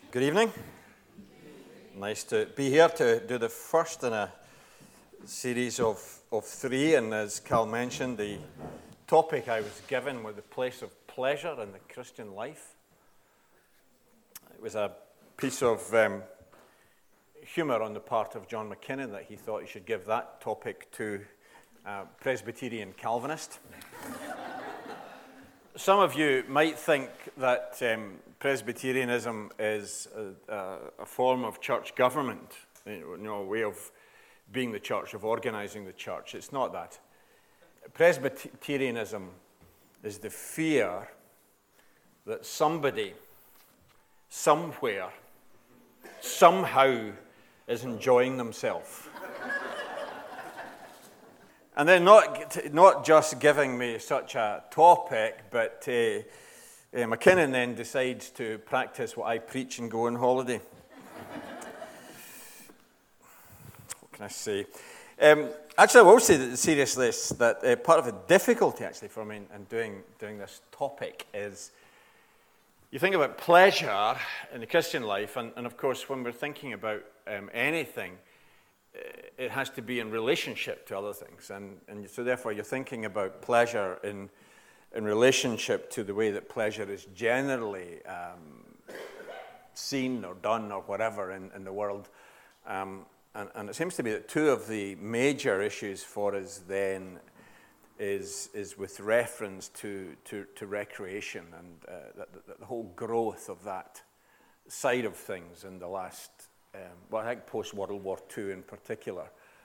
Good evening. Nice to be here to do the first in a series of three. And as Cal mentioned, the topic I was given was the place of pleasure in the Christian life. It was a piece of humor on the part of John McKinnon that he thought he should give that topic to a Presbyterian Calvinist. Some of you might think that Presbyterianism is a form of church government, a way of being the church, of organizing the church. It's not that. Presbyterianism is the fear that somebody, somewhere, somehow is enjoying themselves. And then not just giving me such a topic, but McKinnon then decides to practice what I preach and go on holiday. What can I say? Actually, I will say seriously that part of the difficulty actually for me in doing this topic is you think about pleasure in the Christian life, and of course when we're thinking about anything, it has to be in relationship to other things, and so therefore you're thinking about pleasure in relationship to the way that pleasure is generally seen or done or whatever in the world. And it seems to be that two of the major issues for us then is with reference to recreation and the whole growth of that side of things in the last, I think post-World War II in particular.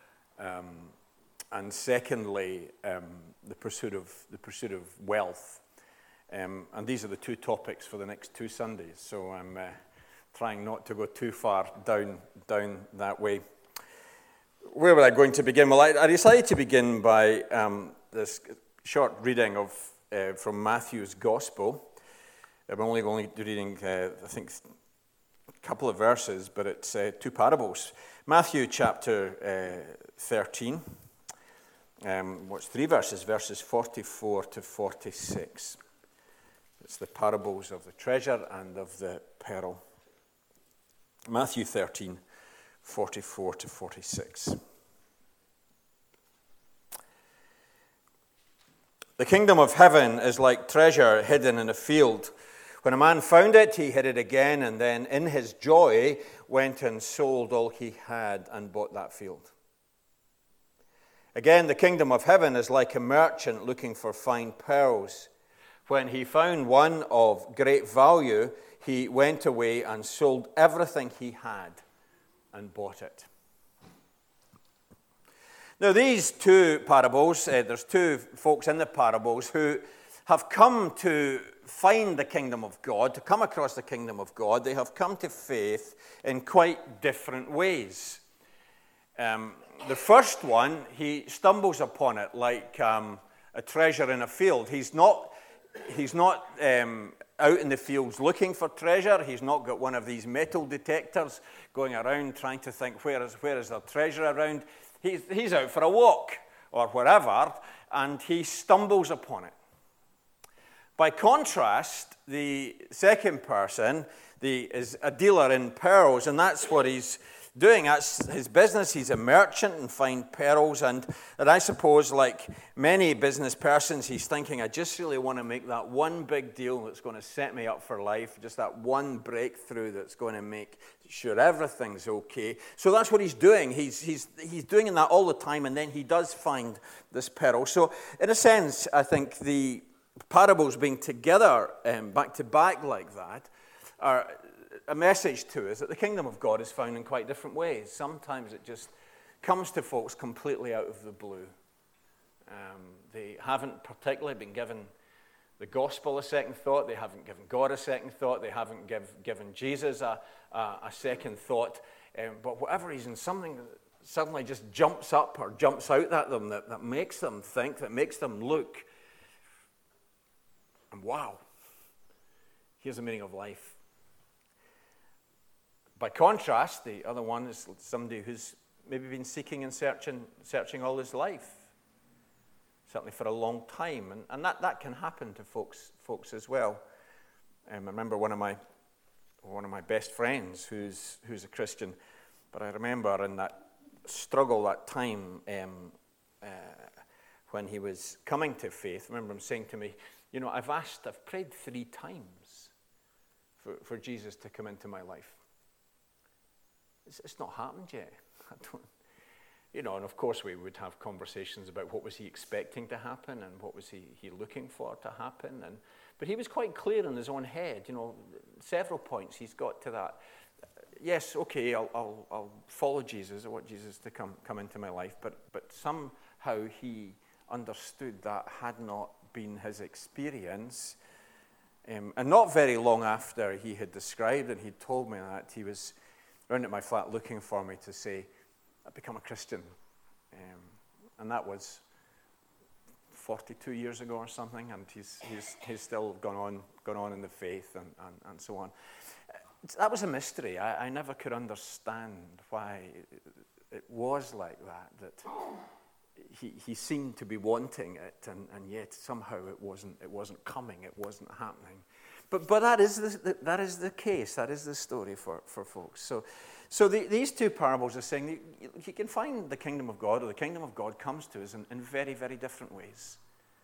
And secondly, the pursuit of wealth, and these are the two topics for the next two Sundays. So I'm trying not to go too far down that way. Where were I going to begin? Well, I decided to begin by this short reading from Matthew's Gospel. I'm only reading, I think, a couple of verses, but it's two parables. Matthew chapter 13. What's three verses? Verses 44 to 46. It's the parables of the treasure and of the pearl. Matthew 13, 44 to 46. The kingdom of heaven is like treasure hidden in a field. When a man found it, he hid it again, and then in his joy went and sold all he had and bought that field. Again, the kingdom of heaven is like a merchant looking for fine pearls. When he found one of great value, he went away and sold everything he had and bought it. Now, these two parables, there's two folks in the parables who have come to find the kingdom of God, to come across the kingdom of God. They have come to faith in quite different ways. The first one, he stumbles upon it like a treasure in a field. He's not out in the fields looking for treasure. He's not got one of these metal detectors going around trying to think where is there treasure around. He's out for a walk or wherever, and he stumbles upon it. By contrast, the second person is a dealer in pearls, and that's what he's doing. That's his business. He's a merchant and fine pearls, and I suppose, like many business persons, he's thinking, I just really want to make that one big deal that's going to set me up for life, just that one breakthrough that's going to make sure everything's okay. So that's what he's doing. He's doing that all the time, and then he does find this pearl. So in a sense, I think the parables being together back to back like that are a message to us that the kingdom of God is found in quite different ways. Sometimes it just comes to folks completely out of the blue. They haven't particularly been given the gospel a second thought. They haven't given God a second thought. They haven't given Jesus a second thought. But for whatever reason, something suddenly just jumps up or jumps out at them that makes them think, that makes them look. And wow, here's the meaning of life. By contrast, the other one is somebody who's maybe been seeking and searching all his life, certainly for a long time, and that can happen to folks as well. I remember one of my one of my best friends who's a Christian. But I remember in that struggle, that time when he was coming to faith, I remember him saying to me, I've prayed 3 times for Jesus to come into my life. It's not happened yet. I don't, and of course we would have conversations about what was he expecting to happen and what was he looking for to happen. But he was quite clear in his own head, several points he's got to that. Yes, okay, I'll follow Jesus. I want Jesus to come into my life. But somehow he understood that had not been his experience. And not very long after he had described and he'd told me that, he was round at my flat looking for me to say, I've become a Christian. And that was 42 years ago or something, and he's still gone on in the faith and so on. That was a mystery. I never could understand why it was like that he seemed to be wanting it, and yet somehow it wasn't coming, it wasn't happening. But that is the case. That is the story for folks. So these 2 parables are saying that you can find the kingdom of God, or the kingdom of God comes to us in very, very different ways.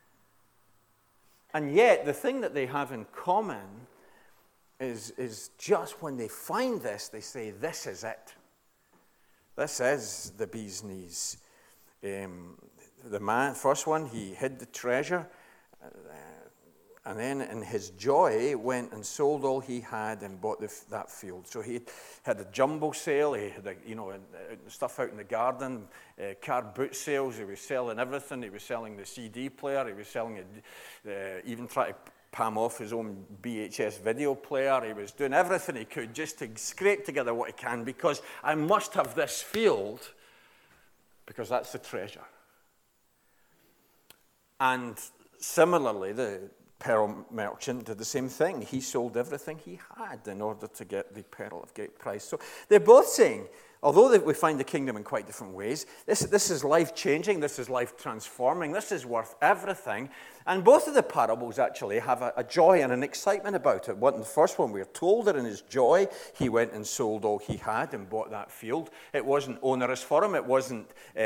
And yet the thing that they have in common is just when they find this, they say, this is it. This is the bee's knees. The man, first one, he hid the treasure, and then in his joy went and sold all he had and bought that field. So he had a jumble sale, he had stuff out in the garden, car boot sales, he was selling everything. He was selling the CD player, he was selling even trying to palm off his own VHS video player. He was doing everything he could just to scrape together what he can, because I must have this field, because that's the treasure. And similarly, the pearl merchant did the same thing. He sold everything he had in order to get the pearl of great price. So they're both saying, although we find the kingdom in quite different ways, this is life-changing, this is life-transforming, this is worth everything. And both of the parables actually have a joy and an excitement about it. The first one, we're told that in his joy, he went and sold all he had and bought that field. It wasn't onerous for him. It wasn't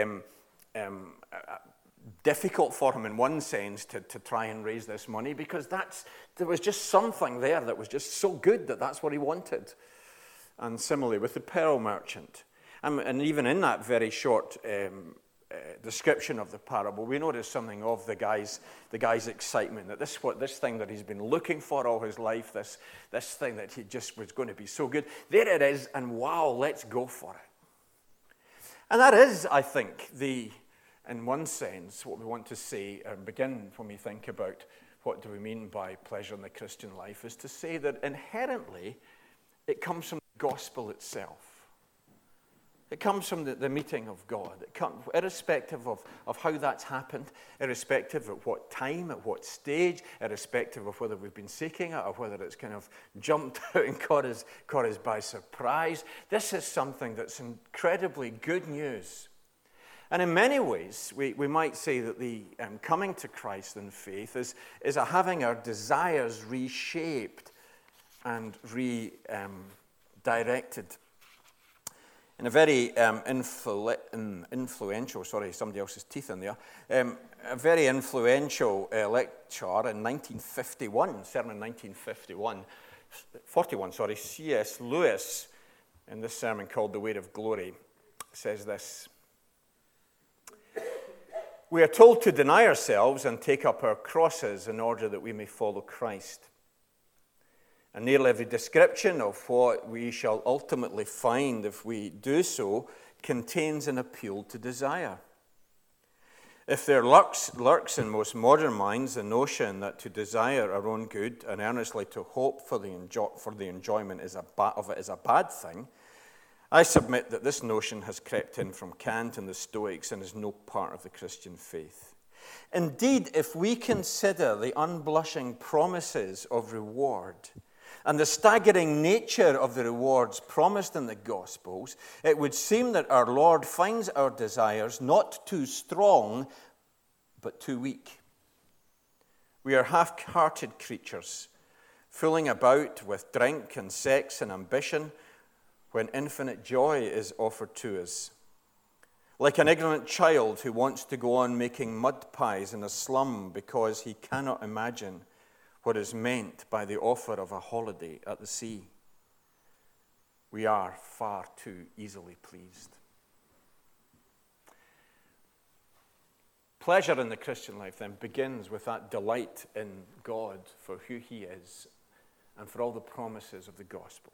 difficult for him in one sense to try and raise this money, because there was just something there that was just so good that's what he wanted. And similarly with the pearl merchant. And even in that very short description of the parable, we notice something of the guy's excitement, that this thing that he's been looking for all his life, this thing that he just was going to be so good, there it is, and wow, let's go for it. And that is, I think, in one sense, what we want to say and begin when we think about what do we mean by pleasure in the Christian life, is to say that inherently it comes from the gospel itself. It comes from the meeting of God. It comes, irrespective of how that's happened, irrespective of what time, at what stage, irrespective of whether we've been seeking it or whether it's kind of jumped out and caught us by surprise. This is something that's incredibly good news. And in many ways, we might say that the coming to Christ in faith is a having our desires reshaped and redirected. In a very influential, somebody else's teeth in there, a very influential lecture in 1951, sermon 1941, C.S. Lewis, in this sermon called The Weight of Glory, says this: "We are told to deny ourselves and take up our crosses in order that we may follow Christ. And nearly every description of what we shall ultimately find if we do so contains an appeal to desire. If there lurks in most modern minds the notion that to desire our own good and earnestly to hope for the enjoyment of it is a bad thing, I submit that this notion has crept in from Kant and the Stoics and is no part of the Christian faith. Indeed, if we consider the unblushing promises of reward and the staggering nature of the rewards promised in the Gospels, it would seem that our Lord finds our desires not too strong, but too weak. We are half-hearted creatures, fooling about with drink and sex and ambition when infinite joy is offered to us. Like an ignorant child who wants to go on making mud pies in a slum because he cannot imagine what is meant by the offer of a holiday at the sea. We are far too easily pleased. Pleasure in the Christian life then begins with that delight in God for who he is and for all the promises of the gospel.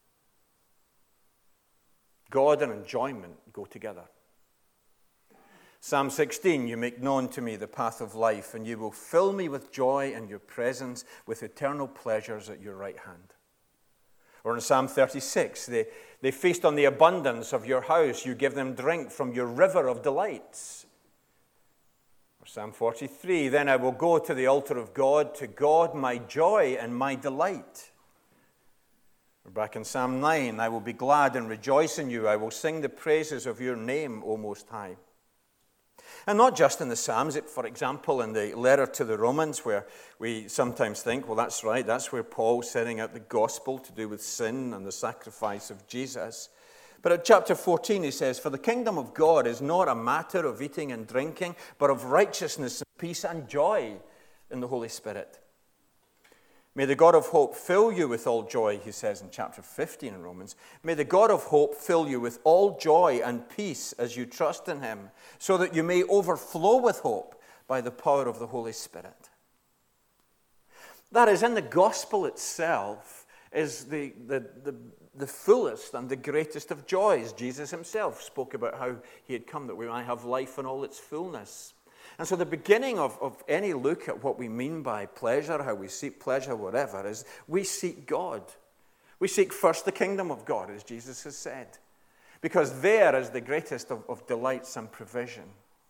God and enjoyment go together. Psalm 16, you make known to me the path of life, and you will fill me with joy in your presence, with eternal pleasures at your right hand. Or in Psalm 36, they feast on the abundance of your house. You give them drink from your river of delights. Or Psalm 43, then I will go to the altar of God, to God my joy and my delight. Or back in Psalm 9, I will be glad and rejoice in you. I will sing the praises of your name, O Most High. And not just in the Psalms, for example, in the letter to the Romans, where we sometimes think, well, that's right, that's where Paul's setting out the gospel to do with sin and the sacrifice of Jesus. But at chapter 14, he says, for the kingdom of God is not a matter of eating and drinking, but of righteousness and peace and joy in the Holy Spirit. May the God of hope fill you with all joy, he says in chapter 15 in Romans. May the God of hope fill you with all joy and peace as you trust in him, so that you may overflow with hope by the power of the Holy Spirit. That is, in the gospel itself is the fullest and the greatest of joys. Jesus himself spoke about how he had come that we might have life in all its fullness. And so the beginning of any look at what we mean by pleasure, how we seek pleasure, whatever, is we seek God. We seek first the kingdom of God, as Jesus has said, because there is the greatest of delights and provision.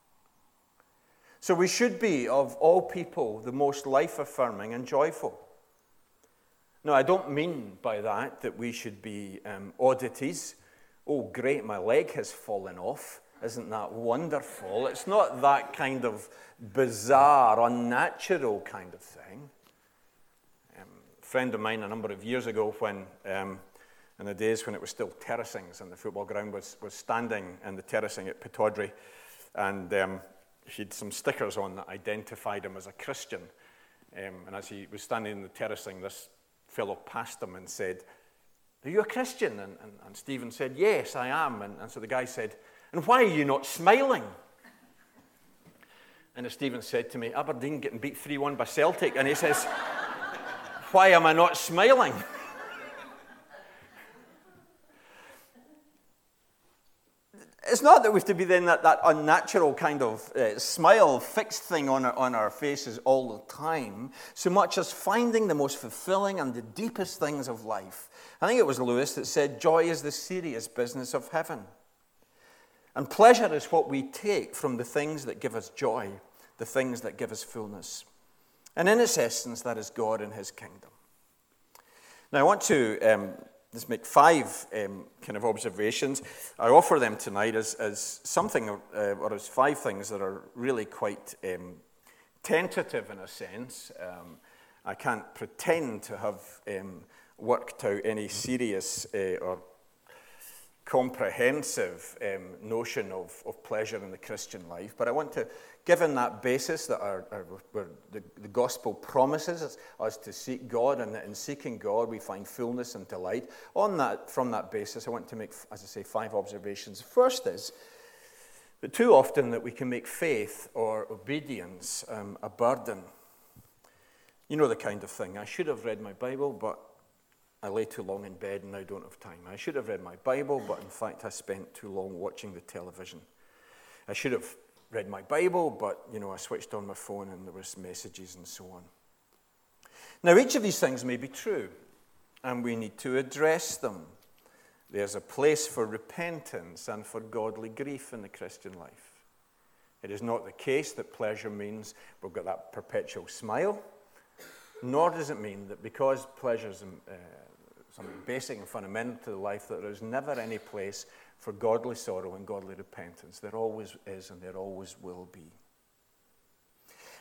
So we should be, of all people, the most life-affirming and joyful. Now, I don't mean by that we should be oddities. Oh, great, my leg has fallen off. Isn't that wonderful? It's not that kind of bizarre, unnatural kind of thing. A friend of mine a number of years ago, when in the days when it was still terracings and the football ground, was standing in the terracing at Pittodrie, and he had some stickers on that identified him as a Christian. And as he was standing in the terracing, this fellow passed him and said, "Are you a Christian?" And Stephen said, "Yes, I am." And so the guy said, "And why are you not smiling?" And as Stephen said to me, Aberdeen getting beat 3-1 by Celtic. And he says, "Why am I not smiling?" It's not that we have to be then that unnatural kind of smile, fixed thing on our faces all the time, so much as finding the most fulfilling and the deepest things of life. I think it was Lewis that said, joy is the serious business of heaven. And pleasure is what we take from the things that give us joy, the things that give us fullness. And in its essence, that is God and his kingdom. Now, I want to just make 5 kind of observations. I offer them tonight as something, or as 5 things that are really quite tentative in a sense. I can't pretend to have worked out any serious or comprehensive notion of pleasure in the Christian life, but I want to, given that basis that the gospel promises us to seek God, and that in seeking God we find fullness and delight, from that basis I want to make, as I say, 5 observations. First is that too often that we can make faith or obedience a burden. You know the kind of thing, I should have read my Bible, but I lay too long in bed and now don't have time. I should have read my Bible, but in fact I spent too long watching the television. I should have read my Bible, but I switched on my phone and there was messages and so on. Now each of these things may be true, and we need to address them. There's a place for repentance and for godly grief in the Christian life. It is not the case that pleasure means we've got that perpetual smile, nor does it mean that because pleasure is something basic and fundamental to the life, that there is never any place for godly sorrow and godly repentance. There always is and there always will be.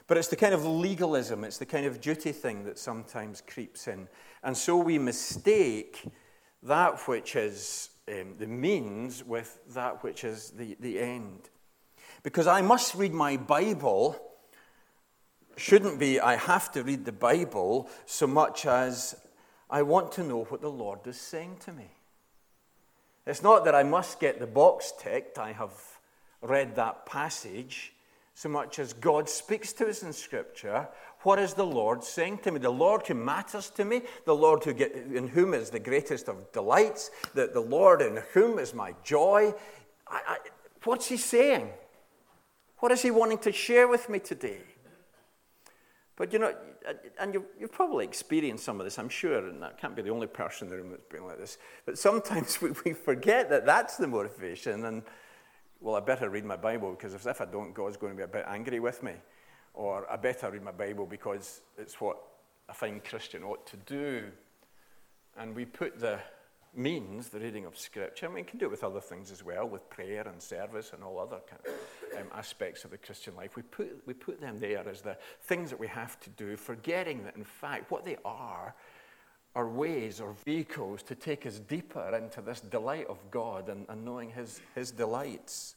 But it's the kind of legalism, it's the kind of duty thing that sometimes creeps in. And so we mistake that which is the means with that which is the end. Because I must read my Bible shouldn't be I have to read the Bible so much as I want to know what the Lord is saying to me. It's not that I must get the box ticked, I have read that passage, so much as God speaks to us in Scripture. What is the Lord saying to me? The Lord who matters to me, the Lord in whom is the greatest of delights, the Lord in whom is my joy. What's he saying? What is he wanting to share with me today? But and you've probably experienced some of this, I'm sure, and I can't be the only person in the room that's been like this, but sometimes we forget that that's the motivation, and, well, I better read my Bible, because if I don't, God's going to be a bit angry with me. Or I better read my Bible because it's what a fine Christian ought to do. And we put the means, the reading of Scripture, and we can do it with other things as well, with prayer and service and all other kind of aspects of the Christian life. We put them there as the things that we have to do, forgetting that, in fact, what they are ways or vehicles to take us deeper into this delight of God and knowing his delights.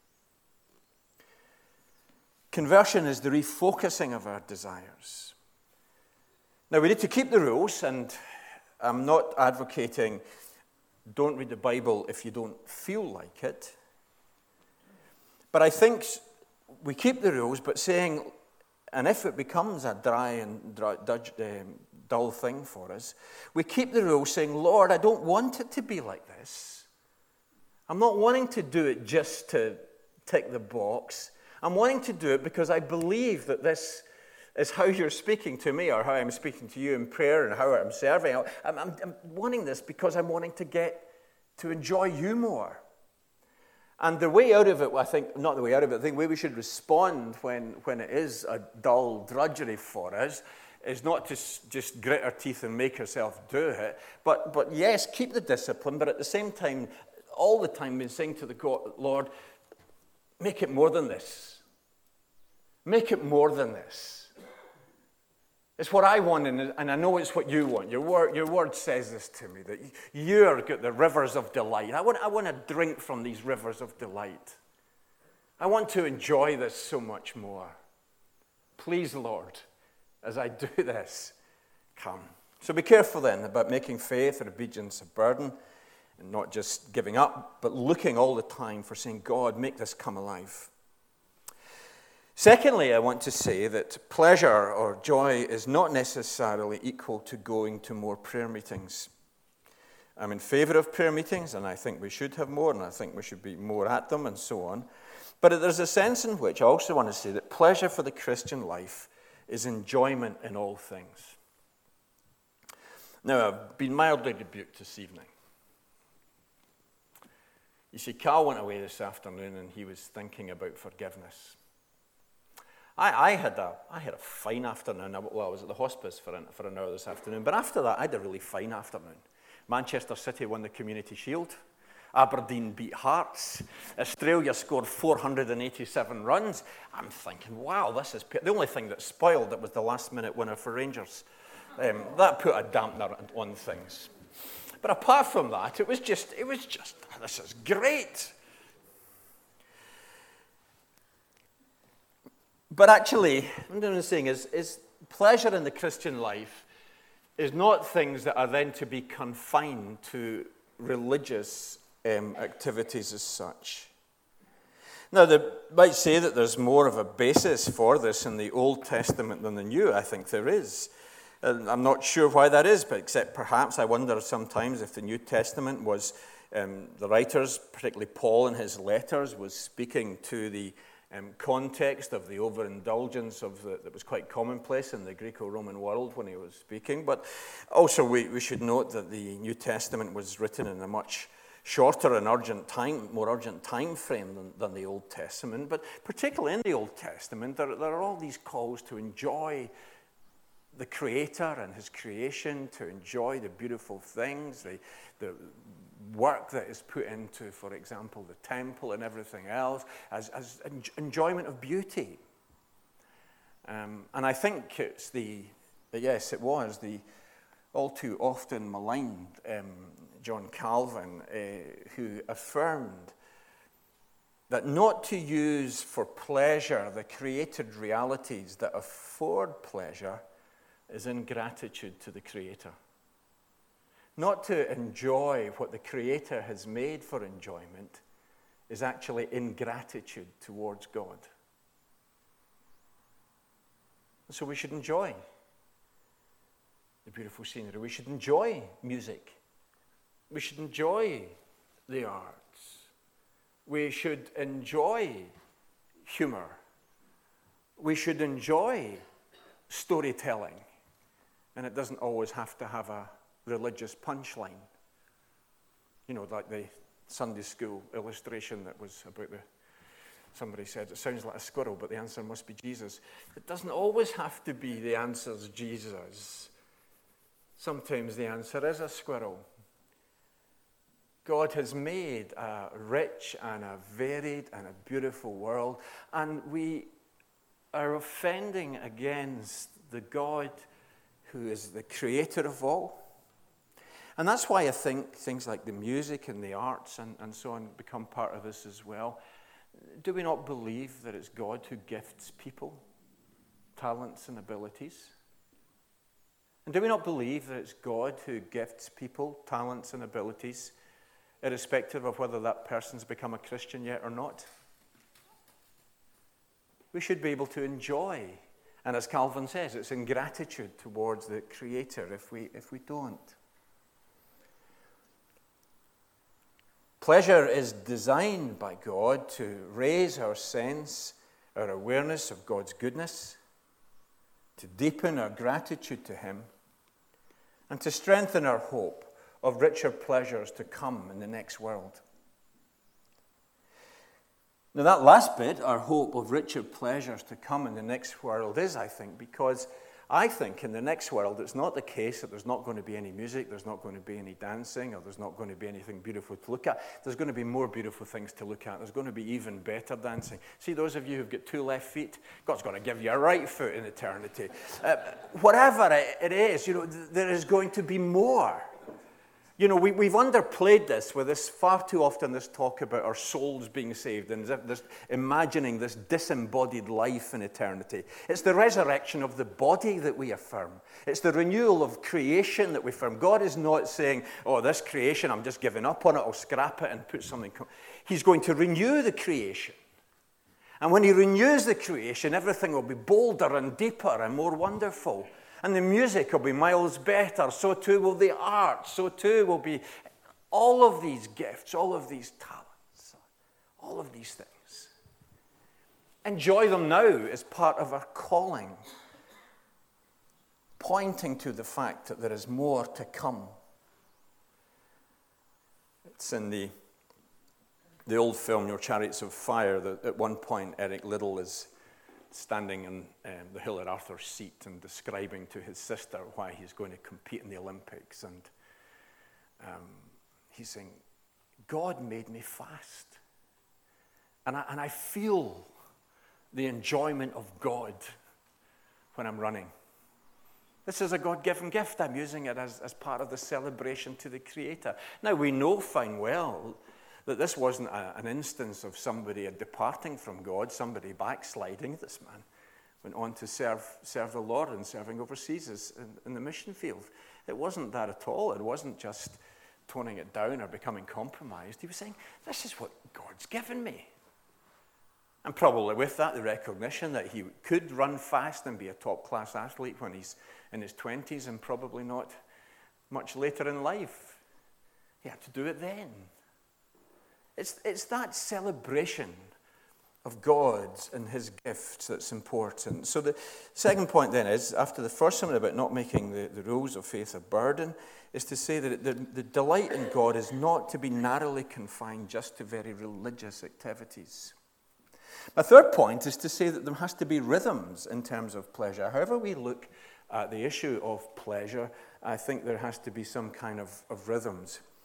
Conversion is the refocusing of our desires. Now, we need to keep the rules, and I'm not advocating don't read the Bible if you don't feel like it. But I think we keep the rules, but saying, and if it becomes a dry and dull thing for us, we keep the rules saying, Lord, I don't want it to be like this. I'm not wanting to do it just to tick the box. I'm wanting to do it because I believe that this is how you're speaking to me, or how I'm speaking to you in prayer, and how I'm serving. I'm wanting this because I'm wanting to get to enjoy you more. And the way out of it, I think, not the way out of it, I think the way we should respond when it is a dull drudgery for us is not to just grit our teeth and make ourselves do it, but yes, keep the discipline, but at the same time, all the time we're saying to the God, Lord, make it more than this. Make it more than this. It's what I want, and I know it's what you want. Your word says this to me, that you're got the rivers of delight. I want to drink from these rivers of delight. I want to enjoy this so much more. Please, Lord, as I do this, come. So be careful then about making faith and obedience a burden, and not just giving up, but looking all the time for saying, God, make this come alive. Secondly, I want to say that pleasure or joy is not necessarily equal to going to more prayer meetings. I'm in favor of prayer meetings, and I think we should have more, and I think we should be more at them, and so on. But there's a sense in which I also want to say that pleasure for the Christian life is enjoyment in all things. Now, I've been mildly rebuked this evening. You see, Carl went away this afternoon, and he was thinking about forgiveness. I had a fine afternoon. Well, I was at the hospice for an hour this afternoon. But after that, I had a really fine afternoon. Manchester City won the Community Shield. Aberdeen beat Hearts. Australia scored 487 runs. I'm thinking, wow, this is... The only thing that spoiled it was the last-minute winner for Rangers. That put a dampener on things. But apart from that, it was just, this is great. But actually, what I'm saying is pleasure in the Christian life is not things that are then to be confined to religious activities as such. Now, they might say that there's more of a basis for this in the Old Testament than the New. I think there is. And I'm not sure why that is, but except perhaps I wonder sometimes if the New Testament was, the writers, particularly Paul in his letters, was speaking to the context of the overindulgence that was quite commonplace in the Greco-Roman world when he was speaking. But also we should note that the New Testament was written in a much shorter and more urgent time frame than the Old Testament. But particularly in the Old Testament, there are all these calls to enjoy the Creator and his creation, to enjoy the beautiful things, the work that is put into, for example, the temple and everything else, as enjoyment of beauty. And I think yes, it was the all too often maligned John Calvin who affirmed that not to use for pleasure the created realities that afford pleasure is ingratitude to the Creator. Not to enjoy what the Creator has made for enjoyment is actually ingratitude towards God. So we should enjoy the beautiful scenery. We should enjoy music. We should enjoy the arts. We should enjoy humor. We should enjoy storytelling. And it doesn't always have to have a religious punchline. You know, like the Sunday school illustration that was about somebody said, it sounds like a squirrel, but the answer must be Jesus. It doesn't always have to be the answer's Jesus. Sometimes the answer is a squirrel. God has made a rich and a varied and a beautiful world, and we are offending against the God who is the creator of all. And that's why I think things like the music and the arts and so on become part of this as well. Do we not believe that it's God who gifts people talents and abilities? And do we not believe that it's God who gifts people talents and abilities, irrespective of whether that person's become a Christian yet or not? We should be able to enjoy. And as Calvin says, it's ingratitude towards the Creator if we don't. Pleasure is designed by God to raise our sense, our awareness of God's goodness, to deepen our gratitude to Him, and to strengthen our hope of richer pleasures to come in the next world. Now that last bit, our hope of richer pleasures to come in the next world, is, I think, because I think in the next world it's not the case that there's not going to be any music, there's not going to be any dancing, or there's not going to be anything beautiful to look at. There's going to be more beautiful things to look at. There's going to be even better dancing. See, those of you who've got two left feet, God's going to give you a right foot in eternity. Whatever it is, there is going to be more. We've underplayed this with this far too often, this talk about our souls being saved and this imagining this disembodied life in eternity. It's the resurrection of the body that we affirm. It's the renewal of creation that we affirm. God is not saying, oh, this creation, I'm just giving up on it, I'll scrap it and put something. He's going to renew the creation. And when He renews the creation, everything will be bolder and deeper and more wonderful. And the music will be miles better. So too will the art. So too will be all of these gifts, all of these talents, all of these things. Enjoy them now as part of our calling, pointing to the fact that there is more to come. It's in the old film, Chariots of Fire, that at one point Eric Liddell is standing in the Hill at Arthur's Seat and describing to his sister why he's going to compete in the Olympics. And he's saying, God made me fast. And I feel the enjoyment of God when I'm running. This is a God-given gift. I'm using it as part of the celebration to the Creator. Now, we know fine well that this wasn't an instance of somebody departing from God, somebody backsliding. This man went on to serve the Lord and serving overseas in the mission field. It wasn't that at all. It wasn't just toning it down or becoming compromised. He was saying, this is what God's given me. And probably with that, the recognition that he could run fast and be a top-class athlete when he's in his 20s and probably not much later in life. He had to do it then. It's that celebration of God and His gifts that's important. So the second point then is, after the first one about not making the rules of faith a burden, is to say that the delight in God is not to be narrowly confined just to very religious activities. My third point is to say that there has to be rhythms in terms of pleasure. However we look at the issue of pleasure, I think there has to be some kind of rhythms.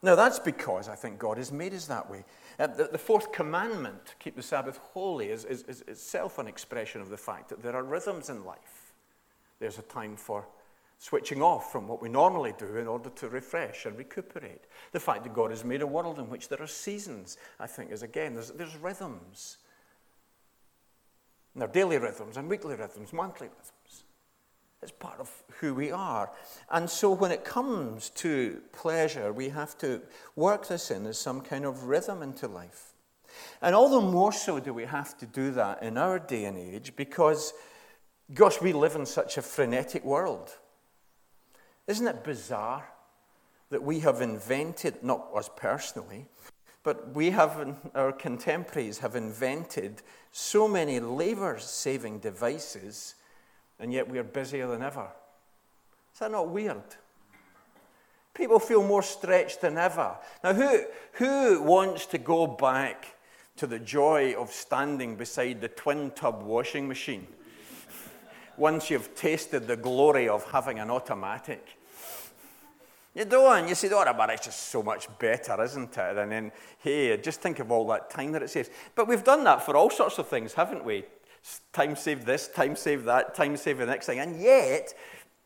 Now, that's because I think God has made us that way. The fourth commandment, keep the Sabbath holy, is itself an expression of the fact that there are rhythms in life. There's a time for switching off from what we normally do in order to refresh and recuperate. The fact that God has made a world in which there are seasons, I think, is again, there's rhythms. And there are daily rhythms and weekly rhythms, monthly rhythms. It's part of who we are. And so when it comes to pleasure, we have to work this in as some kind of rhythm into life. And all the more so do we have to do that in our day and age because, gosh, we live in such a frenetic world. Isn't it bizarre that we have invented, not us personally, but our contemporaries have invented so many labor-saving devices, and yet we are busier than ever. Is that not weird? People feel more stretched than ever. Now, who wants to go back to the joy of standing beside the twin-tub washing machine once you've tasted the glory of having an automatic? You don't. You say, oh, but it's just so much better, isn't it? And then, hey, just think of all that time that it saves. But we've done that for all sorts of things, haven't we? Time save this, time save that, time save the next thing. And yet,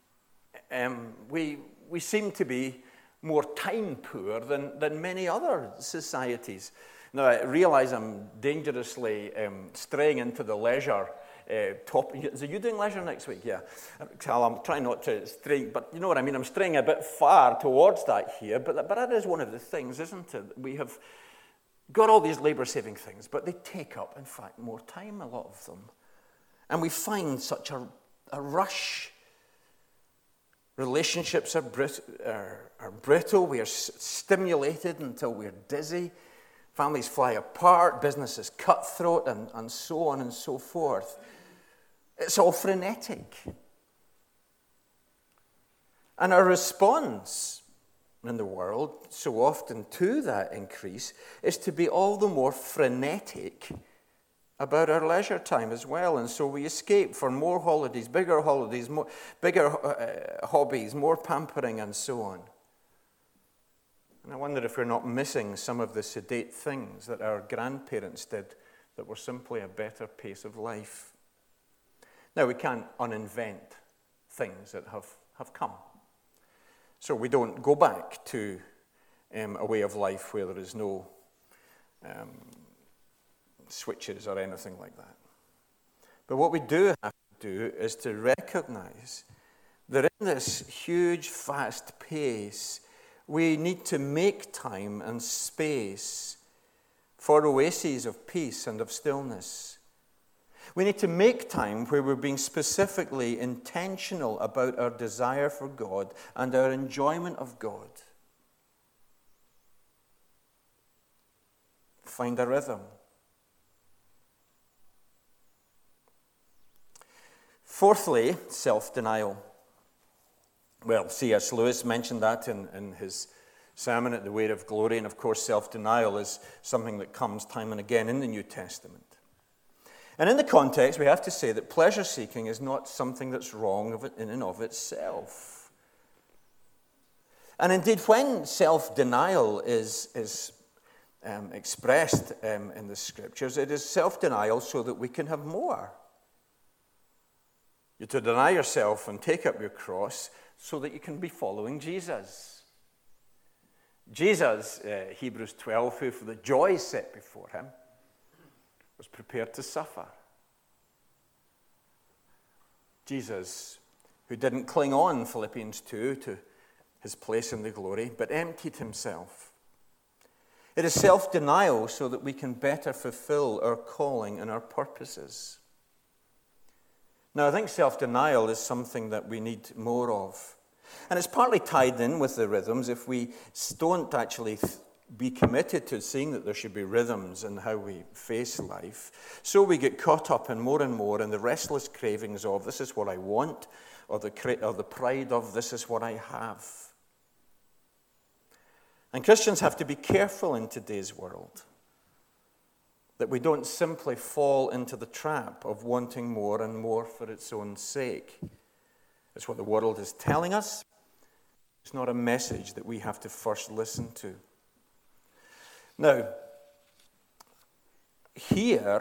we seem to be more time poor than many other societies. Now, I realize I'm dangerously straying into the leisure topic. Are you doing leisure next week? Yeah. I'm trying not to stray, but you know what I mean. I'm straying a bit far towards that here, but that is one of the things, isn't it? We have got all these labor-saving things, but they take up, in fact, more time, a lot of them. And we find such a rush. Relationships are brittle. We are stimulated until we're dizzy. Families fly apart. Business is cutthroat, and so on and so forth. It's all frenetic. And our response in the world, so often to that increase, is to be all the more frenetic about our leisure time as well. And so we escape for more holidays, bigger hobbies, more pampering, and so on. And I wonder if we're not missing some of the sedate things that our grandparents did that were simply a better pace of life. Now, we can't uninvent things that have come. So we don't go back to a way of life where there is no switches or anything like that. But what we do have to do is to recognize that in this huge, fast pace, we need to make time and space for oases of peace and of stillness. We need to make time where we're being specifically intentional about our desire for God and our enjoyment of God. Find a rhythm. Fourthly, self-denial. Well, C.S. Lewis mentioned that in his sermon at the Way of Glory, and of course self-denial is something that comes time and again in the New Testament. And in the context, we have to say that pleasure-seeking is not something that's wrong in and of itself. And indeed, when self-denial is expressed in the Scriptures, it is self-denial so that we can have more. You're to deny yourself and take up your cross so that you can be following Jesus. Jesus, Hebrews 12, who for the joy set before him, was prepared to suffer. Jesus, who didn't cling on, Philippians 2, to his place in the glory, but emptied himself. It is self-denial so that we can better fulfill our calling and our purposes. Now, I think self-denial is something that we need more of. And it's partly tied in with the rhythms. If we don't actually be committed to seeing that there should be rhythms in how we face life, so we get caught up in more and more in the restless cravings of this is what I want, or the pride of this is what I have. And Christians have to be careful in today's world that we don't simply fall into the trap of wanting more and more for its own sake. It's what the world is telling us. It's not a message that we have to first listen to. Now, here,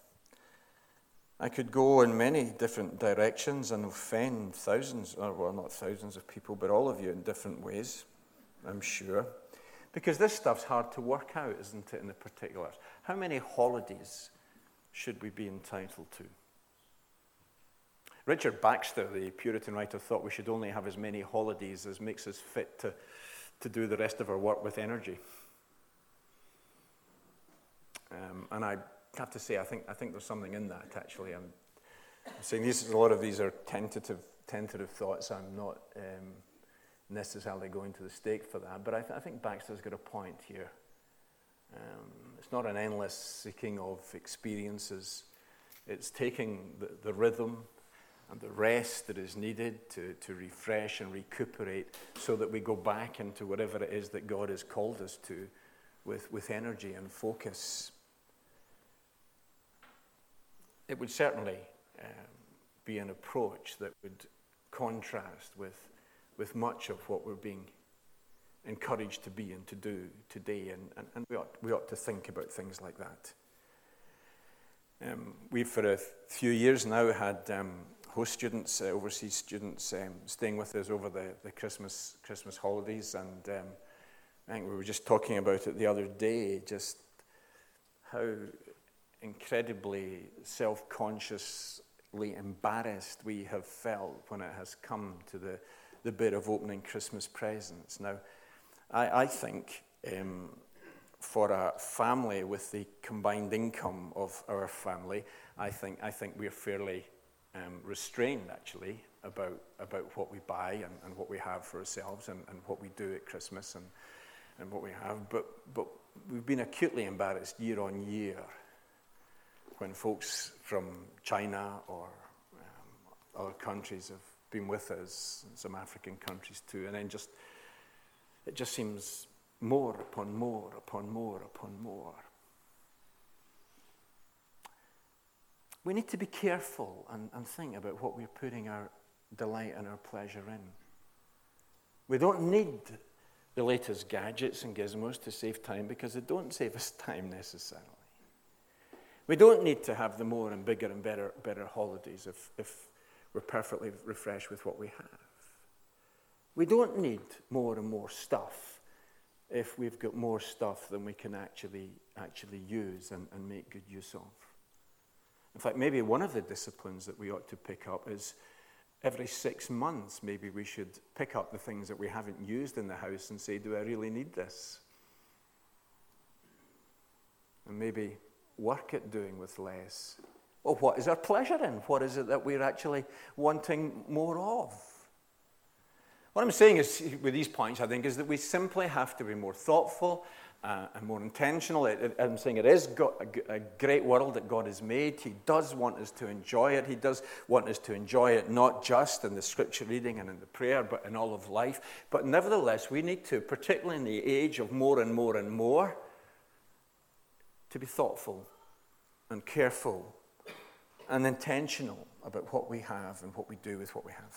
I could go in many different directions and offend thousands, or well, not thousands of people, but all of you in different ways, I'm sure. Because this stuff's hard to work out, isn't it, in the particulars? How many holidays should we be entitled to? Richard Baxter, the Puritan writer, thought we should only have as many holidays as makes us fit to do the rest of our work with energy. And I have to say, I think there's something in that, actually. I'm saying a lot of these are tentative thoughts. I'm not necessarily going to the stake for that, but I think Baxter's got a point here. It's not an endless seeking of experiences. It's taking the rhythm and the rest that is needed to refresh and recuperate so that we go back into whatever it is that God has called us to with energy and focus. It would certainly be an approach that would contrast with much of what we're being encouraged to be and to do today, and we ought to think about things like that. We've for a few years now had host students, overseas students, staying with us over the Christmas holidays, and I think we were just talking about it the other day, just how incredibly self-consciously embarrassed we have felt when it has come to the bit of opening Christmas presents. Now, I think for a family with the combined income of our family, I think we're fairly restrained, actually, about what we buy and what we have for ourselves and what we do at Christmas and what we have. But we've been acutely embarrassed year on year when folks from China or other countries have been with us, some African countries too, and then it just seems more upon more upon more upon more. We need to be careful and think about what we're putting our delight and our pleasure in. We don't need the latest gadgets and gizmos to save time, because they don't save us time necessarily. We don't need to have the more and bigger and better holidays if we're perfectly refreshed with what we have. We don't need more and more stuff if we've got more stuff than we can actually use and make good use of. In fact, maybe one of the disciplines that we ought to pick up is every 6 months, maybe we should pick up the things that we haven't used in the house and say, do I really need this? And maybe work at doing with less. Well, what is our pleasure in? What is it that we're actually wanting more of? What I'm saying is, with these points, I think, is that we simply have to be more thoughtful and more intentional. I'm saying it is a great world that God has made. He does want us to enjoy it. He does want us to enjoy it not just in the scripture reading and in the prayer, but in all of life. But nevertheless, we need to, particularly in the age of more and more and more, to be thoughtful and careful and intentional about what we have and what we do with what we have.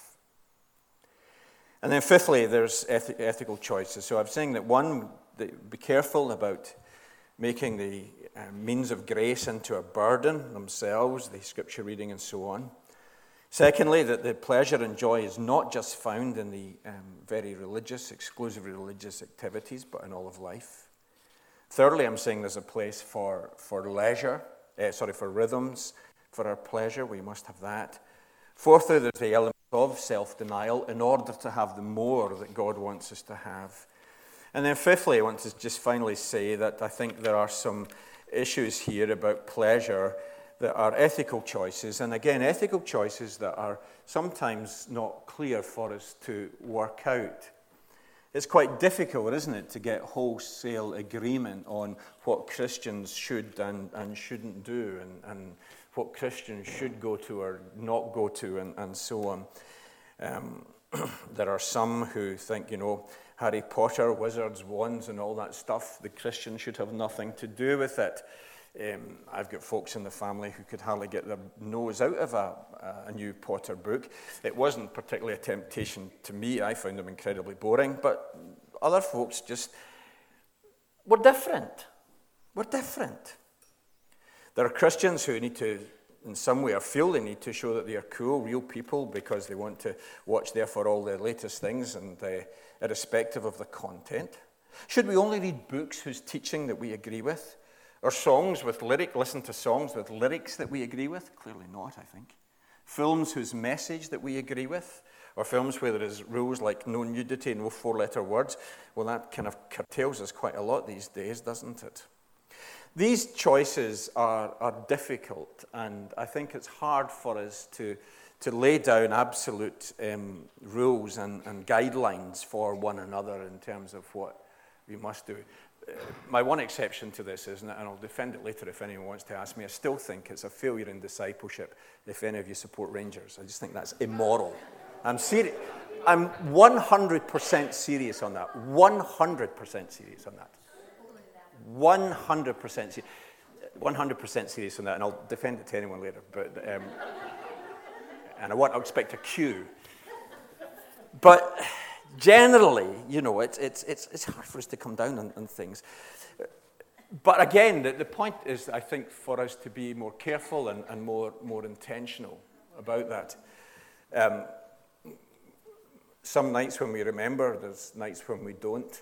And then fifthly, there's ethical choices. So I'm saying that one, be careful about making the means of grace into a burden themselves, the scripture reading and so on. Secondly, that the pleasure and joy is not just found in the very religious, exclusively religious activities, but in all of life. Thirdly, I'm saying there's a place for leisure, for rhythms, for our pleasure. We must have that. Fourthly, there's the element of self-denial in order to have the more that God wants us to have. And then fifthly, I want to just finally say that I think there are some issues here about pleasure that are ethical choices. And again, ethical choices that are sometimes not clear for us to work out. It's quite difficult, isn't it, to get wholesale agreement on what Christians should and shouldn't do, and what Christians should go to or not go to, and so on. There are some who think, Harry Potter, wizards, wands, and all that stuff, the Christian should have nothing to do with it. I've got folks in the family who could hardly get their nose out of a new Potter book. It wasn't particularly a temptation to me. I found them incredibly boring, but other folks just were different. We're different. There are Christians who need to, in some way, or feel they need to show that they are cool, real people, because they want to watch, therefore, all the latest things, and irrespective of the content. Should we only read books whose teaching that we agree with? Or listen to songs with lyrics that we agree with? Clearly not, I think. Films whose message that we agree with? Or films where there is rules like no nudity, no four-letter words? Well, that kind of curtails us quite a lot these days, doesn't it? These choices are difficult, and I think it's hard for us to lay down absolute rules and guidelines for one another in terms of what we must do. My one exception to this is, and I'll defend it later if anyone wants to ask me, I still think it's a failure in discipleship if any of you support Rangers. I just think that's immoral. I'm serious. I'm 100% serious on that. 100% serious on that. 100% serious on that, and I'll defend it to anyone later. But and I expect a cue. But generally, it's hard for us to come down on things. But again, the point is, I think, for us to be more careful and more intentional about that. Some nights when we remember, there's nights when we don't.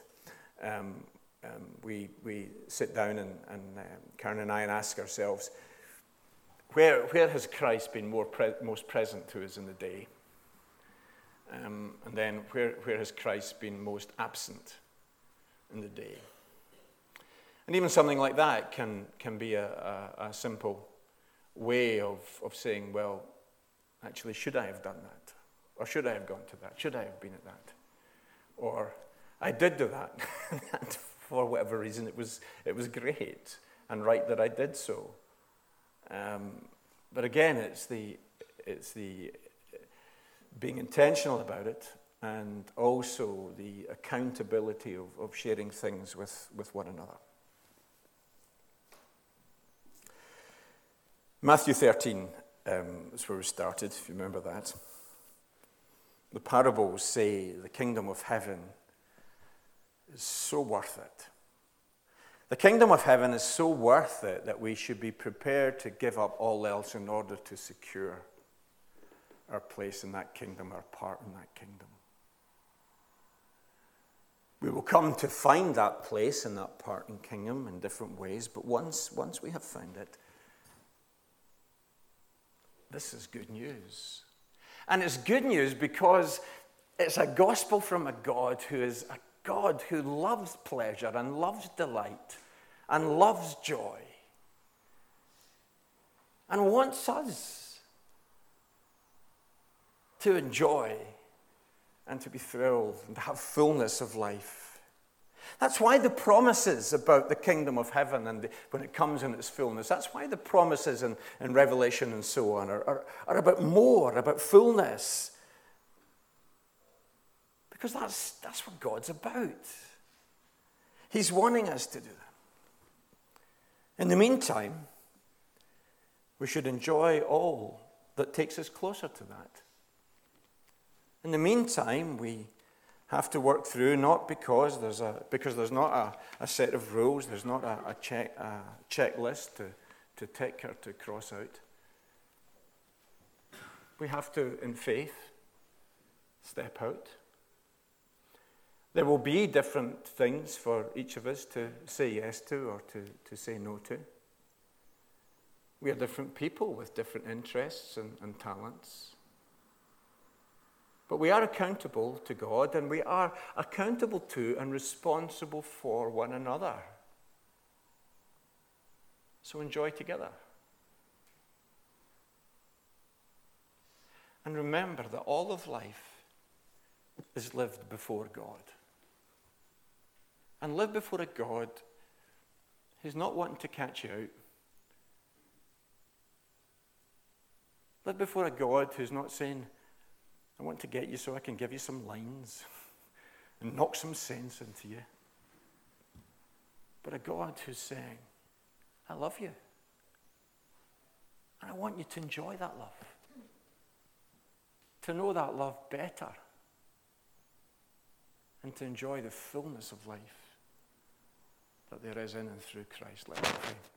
We sit down and Karen and I ask ourselves, where has Christ been most present to us in the day? And then where has Christ been most absent in the day? And even something like that can be a simple way of saying, well, actually, should I have done that? Or should I have gone to that? Should I have been at that? Or I did do that. And for whatever reason, it was great and right that I did so. But again, it's the being intentional about it, and also the accountability of sharing things with one another. Matthew 13 is where we started, if you remember that. The parables say the kingdom of heaven is so worth it. The kingdom of heaven is so worth it that we should be prepared to give up all else in order to secure our place in that kingdom, our part in that kingdom. We will come to find that place and that part in kingdom in different ways, but once we have found it, this is good news. And it's good news because it's a gospel from a God who is a God who loves pleasure and loves delight and loves joy and wants us to enjoy and to be thrilled and to have fullness of life. That's why the promises about the kingdom of heaven and when it comes in its fullness, that's why the promises in Revelation and so on are about more, about fullness. Because that's what God's about. He's wanting us to do that. In the meantime, we should enjoy all that takes us closer to that. In the meantime, we have to work through, not because there's not a set of rules, there's not a checklist to tick or to cross out. We have to, in faith, step out. There will be different things for each of us to say yes to or to say no to. We are different people with different interests and talents. But we are accountable to God, and we are accountable to and responsible for one another. So enjoy together. And remember that all of life is lived before God. And live before a God who's not wanting to catch you out. Live before a God who's not saying, I want to get you so I can give you some lines and knock some sense into you. But a God who's saying, I love you. And I want you to enjoy that love. To know that love better. And to enjoy the fullness of life that there is in and through Christ. Let us pray.